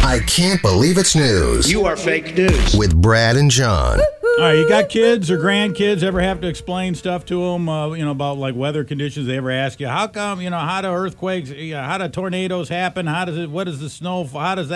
I can't believe it's news. You are fake news. With Brad and John. All right, you got kids or grandkids, ever have to explain stuff to them, about like weather conditions? They ever ask you, how come, how do earthquakes, how do tornadoes happen? How does the snow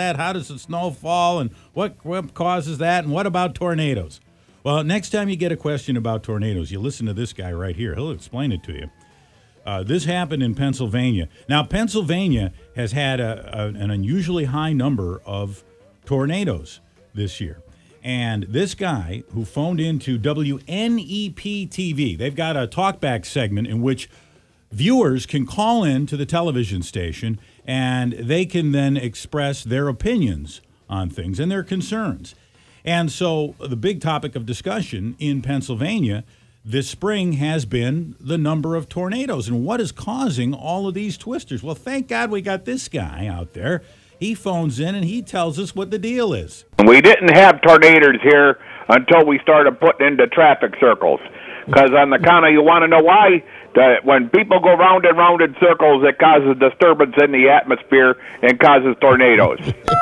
fall, and what causes that, and what about tornadoes? Well, next time you get a question about tornadoes, you listen to this guy right here. He'll explain it to you. This happened in Pennsylvania. Now, Pennsylvania has had an unusually high number of tornadoes this year. And this guy who phoned into WNEP TV, they've got a talkback segment in which viewers can call in to the television station and they can then express their opinions on things and their concerns. And so the big topic of discussion in Pennsylvania this spring has been the number of tornadoes and what is causing all of these twisters. Well, thank God we got this guy out there. He phones in and he tells us what the deal is. We didn't have tornadoes here until we started putting into traffic circles. Because on the count of, you want to know why? When people go round and round in circles, it causes disturbance in the atmosphere and causes tornadoes.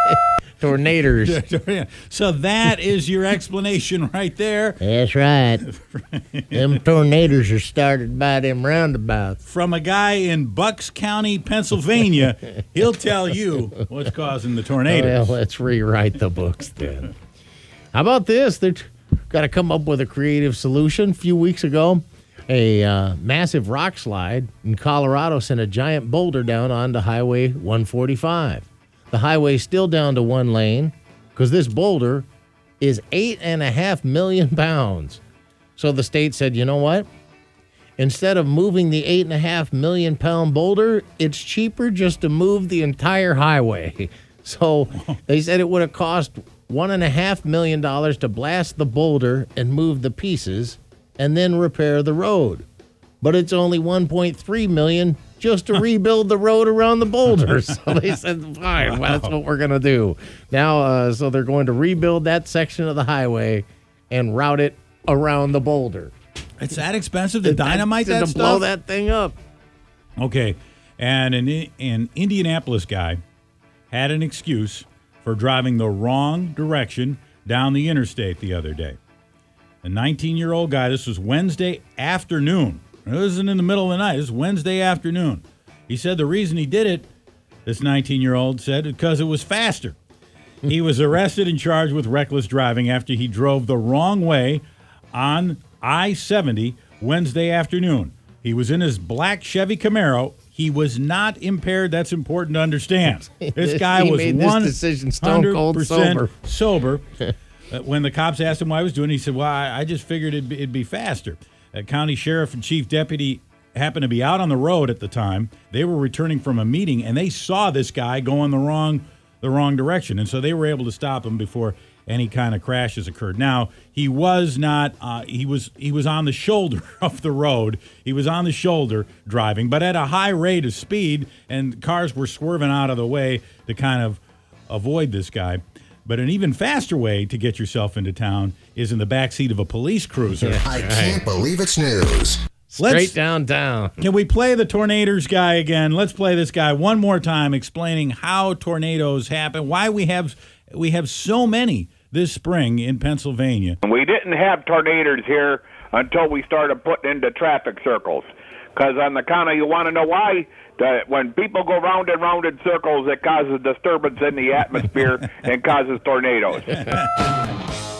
Tornadoes. So that is your explanation right there. That's right. Them tornadoes are started by them roundabouts. From a guy in Bucks County, Pennsylvania, he'll tell you what's causing the tornadoes. Well, let's rewrite the books then. How about this? They've got to come up with a creative solution. A few weeks ago, a massive rock slide in Colorado sent a giant boulder down onto Highway 145. The highway's still down to one lane because this boulder is 8.5 million pounds. So the state said, you know what? Instead of moving the 8.5 million pound boulder, it's cheaper just to move the entire highway. So they said it would have cost $1.5 million to blast the boulder and move the pieces and then repair the road. But it's only $1.3 million just to rebuild the road around the boulder. So they said, fine, well, that's what we're going to do. Now, so they're going to rebuild that section of the highway and route it around the boulder. It's that expensive to dynamite that stuff? To blow that thing up. Okay, and an Indianapolis guy had an excuse for driving the wrong direction down the interstate the other day. A 19-year-old guy, this was Wednesday afternoon. It wasn't in the middle of the night. It was Wednesday afternoon. He said the reason he did it, this 19-year-old said, because it was faster. He was arrested and charged with reckless driving after he drove the wrong way on I-70 Wednesday afternoon. He was in his black Chevy Camaro. He was not impaired. That's important to understand. This guy was 100% sober. When the cops asked him why he was doing it, he said, well, I just figured it'd be faster. County sheriff and chief deputy happened to be out on the road at the time. They were returning from a meeting, and they saw this guy going the wrong direction, and so they were able to stop him before any kind of crashes occurred. Now, he was not. He was on the shoulder of the road. He was on the shoulder driving, but at a high rate of speed, and cars were swerving out of the way to kind of avoid this guy. But an even faster way to get yourself into town is in the backseat of a police cruiser. I can't believe it's news. Straight downtown. Can we play the tornadoes guy again? Let's play this guy one more time explaining how tornadoes happen, why we have so many this spring in Pennsylvania. We didn't have tornadoes here until we started putting into traffic circles. Because on the count of, you want to know why? When people go round and round in circles, it causes disturbance in the atmosphere and causes tornadoes.